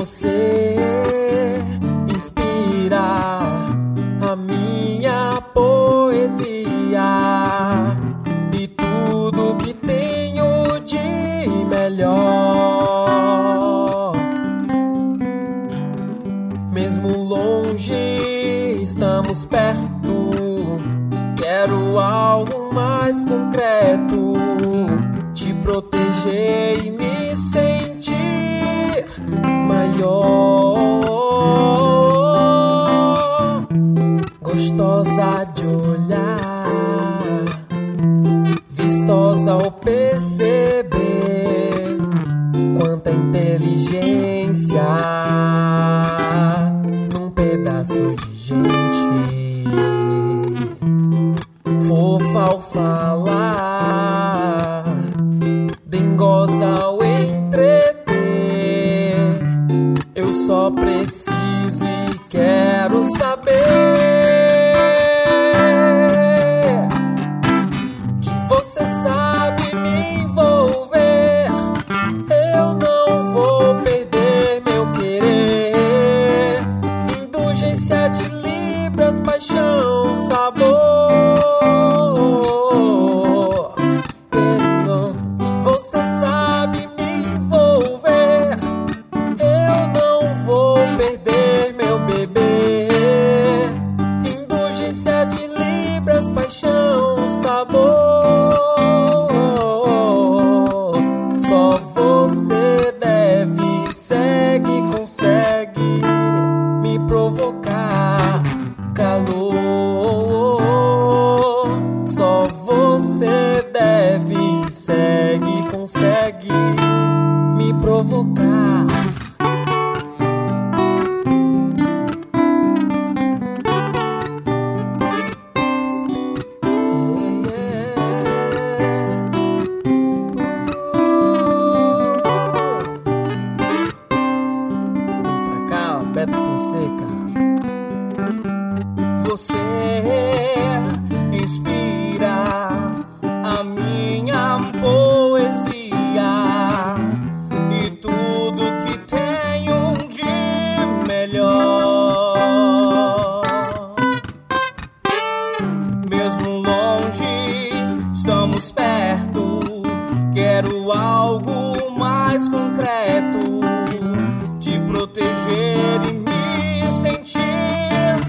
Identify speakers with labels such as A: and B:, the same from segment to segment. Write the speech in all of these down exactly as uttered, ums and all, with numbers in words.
A: Você inspira a minha poesia e tudo que tenho de melhor. Mesmo longe, estamos perto. Quero algo mais concreto, te proteger e me sentir maior, gostosa de olhar, vistosa ao perceber quanta inteligência num pedaço de gente, fofa ao falar, dengosa ao entreter. Eu só preciso e quero saber que você sabe me envolver. Eu não vou perder meu querer. Indulgência de libras, paixão, sabor. Você sabe me envolver. Eu não vou perder meu bebê. Indulgência de libras, paixão, sabor. Só você deve, segue, consegue me provocar calor. Só você deve, segue, consegue me provocar. Beto Fonseca. Você inspira a minha poesia e tudo que tenho de melhor. Mesmo longe, estamos perto. Quero algo mais concreto, te proteger e me sentir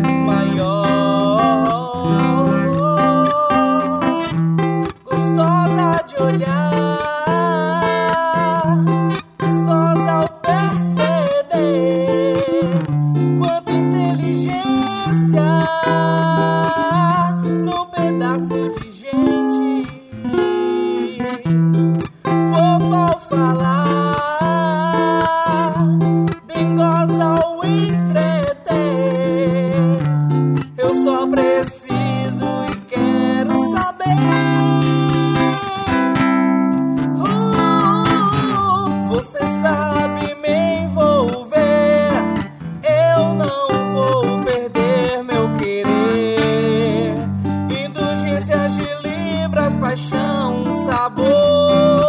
A: maior, gostosa de olhar, vistosa ao perceber quanta inteligência num pedaço de gente, fofa ao falar, dengosa ao entreter. Eu só preciso e quero saber. uh, Você sabe me envolver. Eu não vou perder meu querer. Indulgências de libras, paixão, sabor.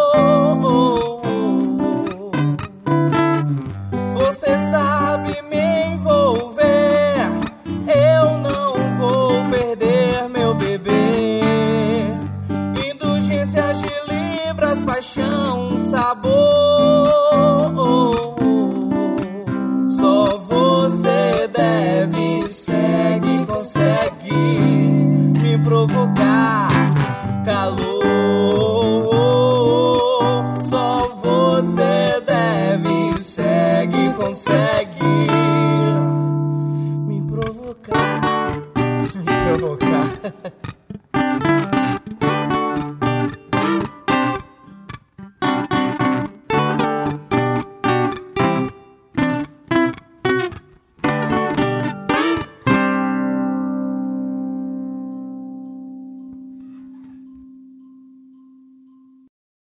A: Você sabe me envolver. Eu não vou perder meu bebê. Indulgências de libras, paixão.